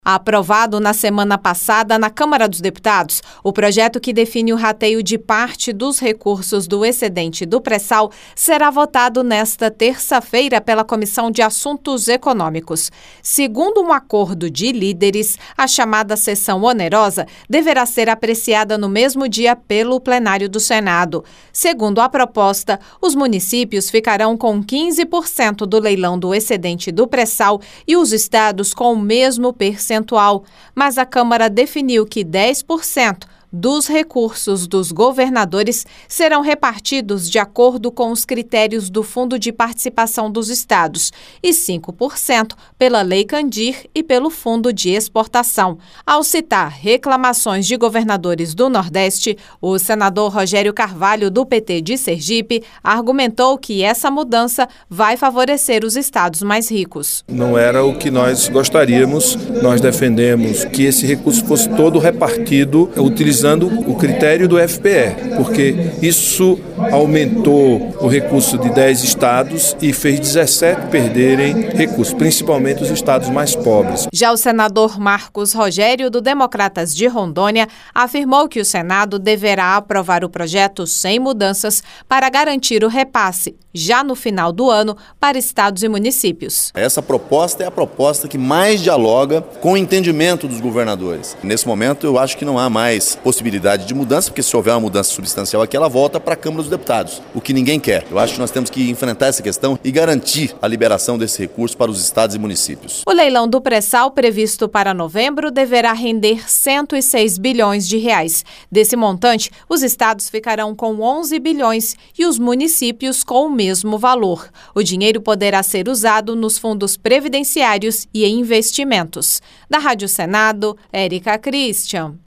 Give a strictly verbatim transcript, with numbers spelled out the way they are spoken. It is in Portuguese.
Aprovado na semana passada na Câmara dos Deputados, o projeto que define o rateio de parte dos recursos do excedente do pré-sal será votado nesta terça-feira pela Comissão de Assuntos Econômicos. Segundo um acordo de líderes, a chamada sessão onerosa deverá ser apreciada no mesmo dia pelo plenário do Senado. Segundo a proposta, os municípios ficarão com quinze por cento do leilão do excedente do pré-sal e os estados com o mesmo percentual. Mas a Câmara definiu que dez por cento dos recursos dos governadores serão repartidos de acordo com os critérios do Fundo de Participação dos Estados e cinco por cento pela Lei Candir e pelo Fundo de Exportação. Ao citar reclamações de governadores do Nordeste, o senador Rogério Carvalho, do P T de Sergipe, argumentou que essa mudança vai favorecer os estados mais ricos. Não era o que nós gostaríamos, nós defendemos que esse recurso fosse todo repartido utilizando o critério do F P E, porque isso aumentou o recurso de dez estados e fez dezessete perderem recursos, principalmente os estados mais pobres. Já o senador Marcos Rogério, do Democratas de Rondônia, afirmou que o Senado deverá aprovar o projeto sem mudanças para garantir o repasse, já no final do ano, para estados e municípios. Essa proposta é a proposta que mais dialoga com o entendimento dos governadores. Nesse momento, eu acho que não há mais possibilidade de mudança, porque se houver uma mudança substancial aqui, ela volta para a Câmara dos Deputados, o que ninguém quer. Eu acho que nós temos que enfrentar essa questão e garantir a liberação desse recurso para os estados e municípios. O leilão do pré-sal, previsto para novembro, deverá render cento e seis bilhões de reais. Desse montante, os estados ficarão com onze bilhões e os municípios com o mesmo valor. O dinheiro poderá ser usado nos fundos previdenciários e em investimentos. Da Rádio Senado, Érica Christian.